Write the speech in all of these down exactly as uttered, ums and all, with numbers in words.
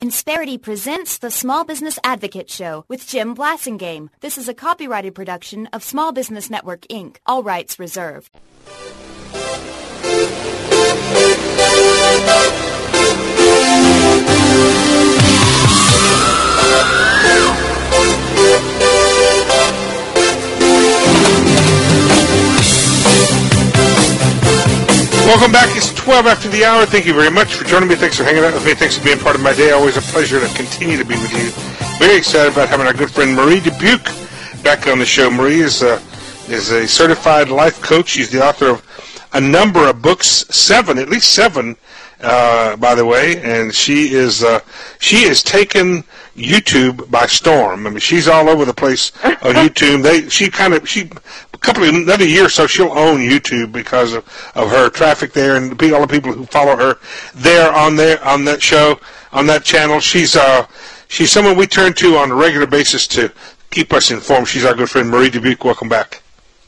Insperity presents the Small Business Advocate Show with Jim Blasingame. This is a copyrighted production of Small Business Network, Incorporated. All rights reserved. Welcome back. It's twelve after the hour. Thank you very much for joining me. Thanks for hanging out with me. Thanks for being part of my day. Always a pleasure to continue to be with you. Very excited about having our good friend Marie Dubuque back on the show. Marie is a, is a certified life coach. She's the author of a number of books, seven, at least seven, uh, by the way. And she is uh, she is taken YouTube by storm. I mean, she's all over the place on YouTube. They she kind of she. A couple of another year or so, she'll own YouTube because of, of her traffic there and all the people who follow her there on there on that show on that channel. She's uh she's someone we turn to on a regular basis to keep us informed. She's our good friend Marie Dubuque. Welcome back.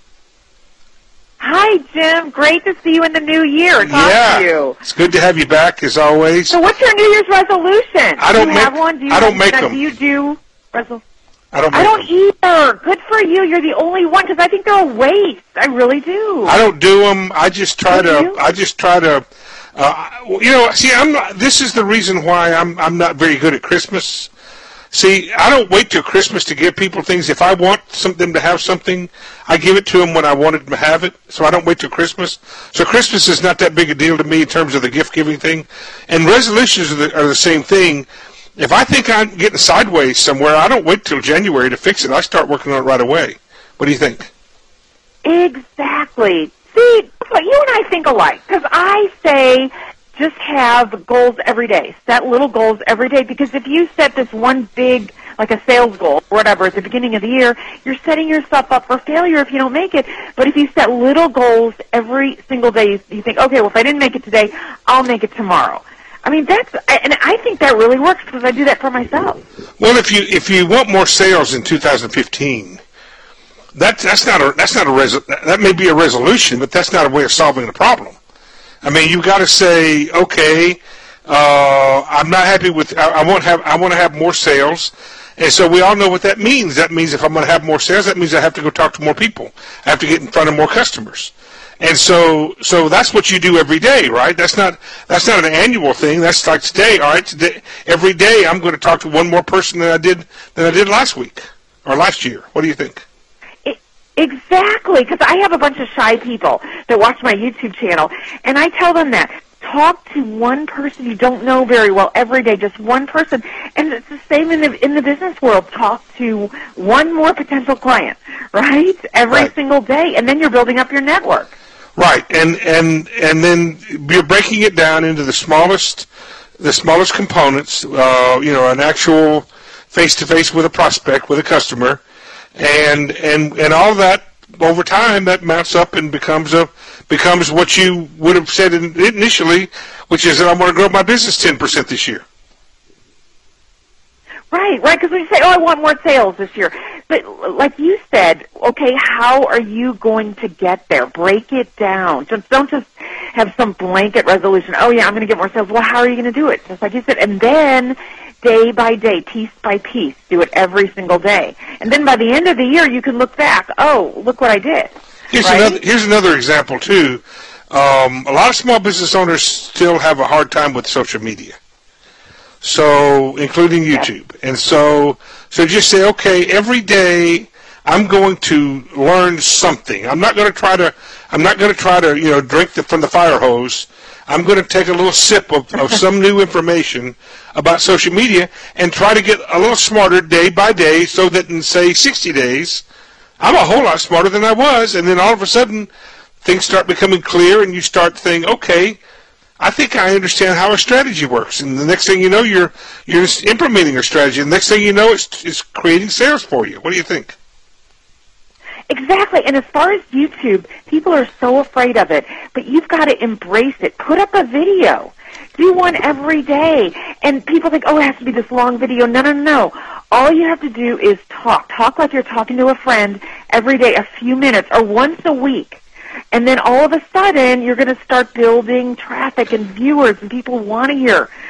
Hi, Jim. Great to see you in the new year. Talk yeah, to you. It's good to have you back as always. So, what's your New Year's resolution? I don't do you make. have one? Do you I don't have, make do them. Do you do resolutions? I don't. Make I don't them. either. Good for you. You're the only one because I think they're a waste. I really do. I don't do them. I just try Don't to. you? I just try to. Uh, you know, see, I'm not. This is the reason why I'm. I'm not very good at Christmas. See, I don't wait till Christmas to give people things. If I want some, them to have something, I give it to them when I wanted them to have it. So I don't wait till Christmas. So Christmas is not that big a deal to me in terms of the gift-giving thing. And resolutions are the, are the same thing. If I think I'm getting sideways somewhere, I don't wait till January to fix it. I start working on it right away. What do you think? Exactly. See, but you and I think alike because I say just have goals every day. Set little goals every day because if you set this one big, like a sales goal or whatever at the beginning of the year, you're setting yourself up for failure if you don't make it. But if you set little goals every single day, you, you think, okay, well, if I didn't make it today, I'll make it tomorrow. I mean, that's, and I think that really works because I do that for myself. Well, if you if you want more sales in two thousand fifteen, that that's not a that's not a res, that may be a resolution, but that's not a way of solving the problem. I mean, you got to say, okay, uh, I'm not happy with. I, I want have I want to have more sales, and so we all know what that means. That means if I'm going to have more sales, that means I have to go talk to more people. I have to get in front of more customers. And so, so that's what you do every day, right? That's not that's not an annual thing. That's like today. All right, today, every day I'm going to talk to one more person than I did than I did last week or last year. What do you think? It, exactly, because I have a bunch of shy people that watch my YouTube channel, and I tell them that talk to one person you don't know very well every day, just one person, and it's the same in the in the business world. Talk to one more potential client, right? Every Right. single day, and then you're building up your network. Right, and and and then you're breaking it down into the smallest, the smallest components. Uh, you know, an actual face-to-face with a prospect, with a customer, and and and all that over time that mounts up and becomes a becomes what you would have said in, initially, which is that I want to grow my business ten percent this year. Right, right, because when you say, oh, I want more sales this year, but like you said, okay, how are you going to get there? Break it down. Just don't just have some blanket resolution, oh, yeah, I'm going to get more sales. Well, how are you going to do it? Just like you said, and then day by day, piece by piece, do it every single day. And then by the end of the year, you can look back, oh, look what I did. Here's right? another here's another example, too. Um, a lot of small business owners still have a hard time with social media. So, including YouTube. And so, so just say, okay, every day I'm going to learn something. I'm not going to try to, I'm not going to try to, you know, drink the, from the fire hose. I'm going to take a little sip of, of some new information about social media and try to get a little smarter day by day so that in, say, sixty days, I'm a whole lot smarter than I was. And then all of a sudden, things start becoming clear and you start thinking, okay, I think I understand how a strategy works, and the next thing you know, you're you're just implementing a strategy. And the next thing you know, it's it's creating sales for you. What do you think? Exactly, and as far as YouTube, people are so afraid of it, but you've got to embrace it. Put up a video. Do one every day. And people think, oh, it has to be this long video. No, no, no. All you have to do is talk. Talk like you're talking to a friend every day, a few minutes, or once a week. And then all of a sudden, you're going to start building traffic and viewers, and people want to hear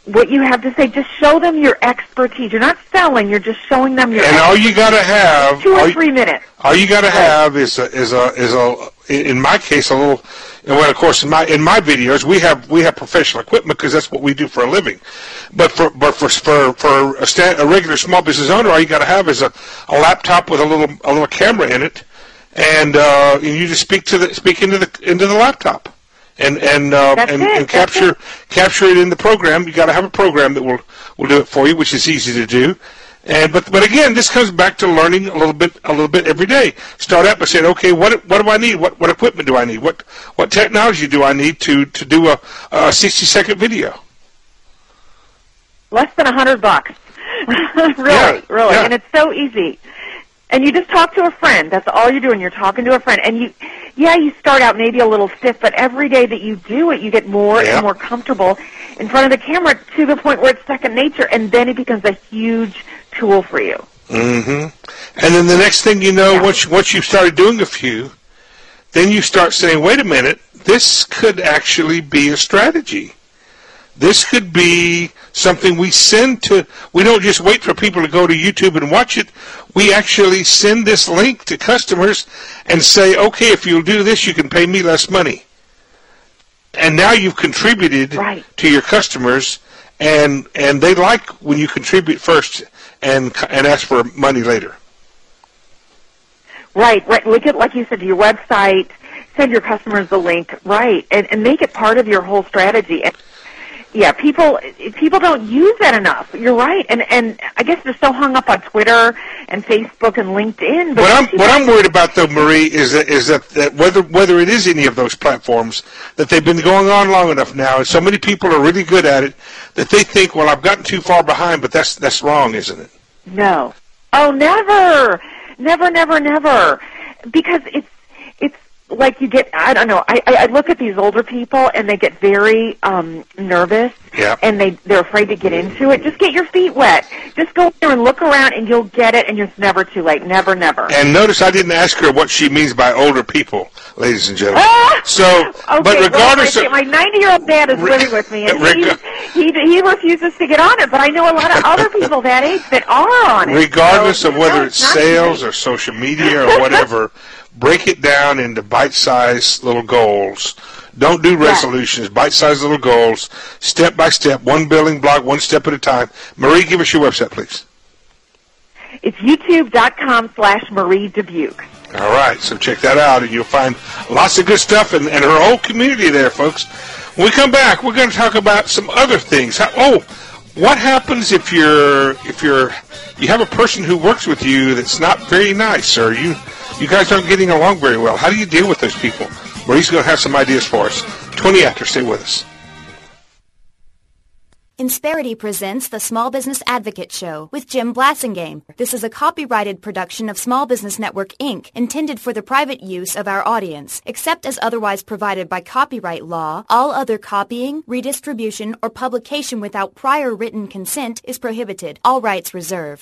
what you have to say. Just show them your expertise. You're not selling. You're just showing them your And expertise. all you got to have... Two or all three you, minutes. All you got to have is a, is a, is a, in my case, a little... And well, of course, in my in my videos, we have we have professional equipment because that's what we do for a living. But for but for for for a, stand, a regular small business owner, all you got to have is a, a laptop with a little a little camera in it, and uh, and you just speak to the speak into the into the laptop, and and uh, and, and capture capture it in the program. You got to have a program that will will do it for you, which is easy to do. And but but again, this comes back to learning a little bit a little bit every day. Start out by saying, okay, what what do I need? What what equipment do I need? What what technology do I need to, to do a, a sixty second video? Less than a hundred bucks. really, yeah, really, yeah. And it's so easy. And you just talk to a friend. That's all you're doing. You're talking to a friend, and you, yeah, you start out maybe a little stiff, but every day that you do it, you get more yeah. and more comfortable in front of the camera to the point where it's second nature, and then it becomes a huge tool for you. Mm-hmm. And then the next thing you know, yeah. once once you've started doing a few, then you start saying, wait a minute, this could actually be a strategy. This could be something we send to, we don't just wait for people to go to YouTube and watch it. We actually send this link to customers and say, okay, if you'll do this, you can pay me less money. And now you've contributed right. to your customers, and and they like when you contribute first and and ask for money later. Right, right. Look at, like you said, to your website, send your customers the link, right, and, and make it part of your whole strategy. And yeah, people people don't use that enough. You're right, and and I guess they're so hung up on Twitter and Facebook and LinkedIn. But what I'm what I'm worried about, though, Marie, is that is that, that whether whether it is any of those platforms, that they've been going on long enough now, and so many people are really good at it that they think, well, I've gotten too far behind, but that's that's wrong, isn't it? No. Oh, never, never, never, never, because it's it's. Like you get, I don't know, I, I look at these older people and they get very um, nervous yeah. and they, they're afraid to get into it. Just get your feet wet. Just go there and look around and you'll get it, and it's never too late. Never, never. And notice I didn't ask her what she means by older people, ladies and gentlemen. Ah! So, okay, but regardless well, of... My ninety-year-old dad is living with me, and Reg- he, he, he refuses to get on it, but I know a lot of other people that age that are on it. Regardless so, of whether no, it's it's sales or social media or whatever, break it down into bite-sized little goals. Don't do resolutions, yes. Bite-sized little goals, step by step, one building block, one step at a time. Marie, give us your website, please. It's youtube.com slash Marie Dubuque. All right, so check that out, and you'll find lots of good stuff and, and her whole community there, folks. When we come back, we're going to talk about some other things. How, oh, what happens if you're if you're you have a person who works with you that's not very nice, or you you guys aren't getting along very well? How do you deal with those people? Marie's going to have some ideas for us. twenty after, stay with us. Insperity presents the Small Business Advocate Show with Jim Blasingame. This is a copyrighted production of Small Business Network, Incorporated, intended for the private use of our audience. Except as otherwise provided by copyright law, all other copying, redistribution, or publication without prior written consent is prohibited. All rights reserved.